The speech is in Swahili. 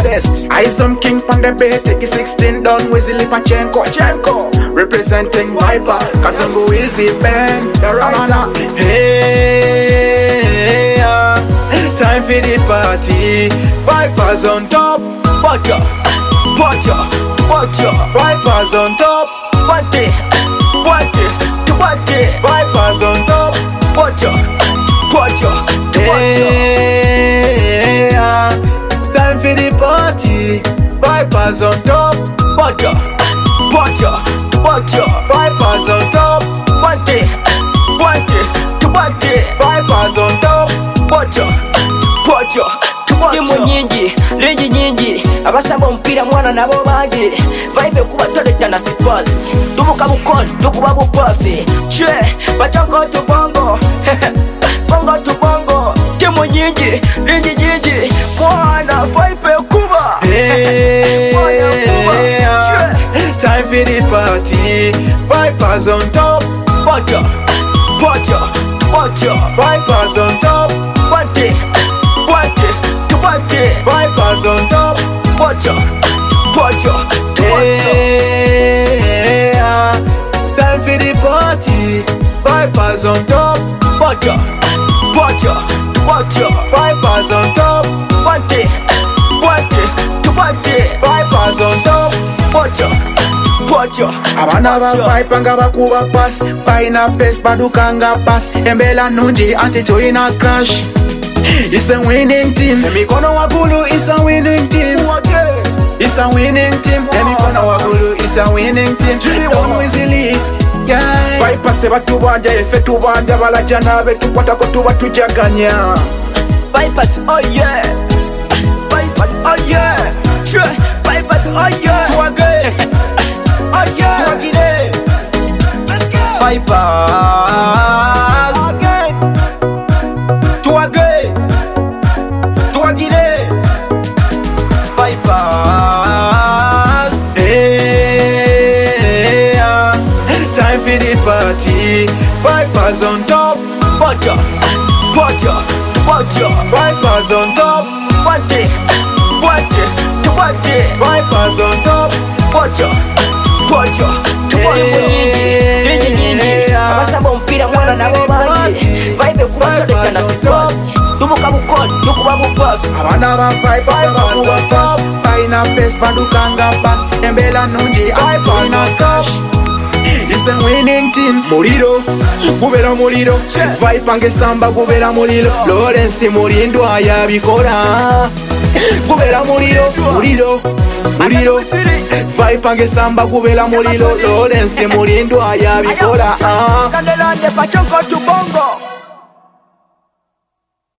best. I some king pon the bed, take it 16 down, Wesley Pachenko. Representing Viper, Kazungu Easy Ben, the writer. Hey, time for the party. Vipers on top. Butter. Vipers on top. Butter. Vipers on top. Butter. Hey, time for the party. Vipers on top. Butter. Vipers on top. Vipers on top. Timu nyingi, ligi nyingi, abasamba mpira mwana nabo bandi. Vibe kuba toleta na sipasi. Tubuka bukoni, tukuba bupasi. Che, batongo tu bongo. Bongo tu bongo. Timu nyingi, ligi nyingi, mwana vibe kuba. Hey, time for the party. Vipers on top. Vipers on top. Vipers on top. Hey, time for the party. Vipers on top. Vipers on top. Vipers on top. Abana ba vibe nga bakuba pass. Paina pes badukanga pass. Embela nunji anti toina cash. It's a winning team. Emikono wagulu, it's a winning team. It's a winning team. Emikono wagulu, it's a winning team. Don't easily. Vipers te batu banja, efe tu banja. Balajana betu kwata kotu batu jaganya. Vipers, oh yeah. Vipers, oh yeah. Vipers, oh yeah. Tuwage. Oh yeah. Tuwagide. Vipers. Okay. Tuwage. Tuwagide. Vipers. Hey, time for the party. Vipers on top. Vipers on top. Vipers on top. Abasamba mpira mwana nabo bandi. Vibe kuba toleta na sipasi. Tubuka bukoni, tukuba bupasi. Abana ba Vipers on top. Paina pes badukanga pass. Embela nunji atoina cash. It's a winning team. Muliro, gubera muliro. Vipange samba gubera muliro. Lawrence Murindo ayabikora. Gubera muliro. Vipange samba gubera muliro. Lawrence Murindo ayabikora. Kandelande pachonko tu bongo.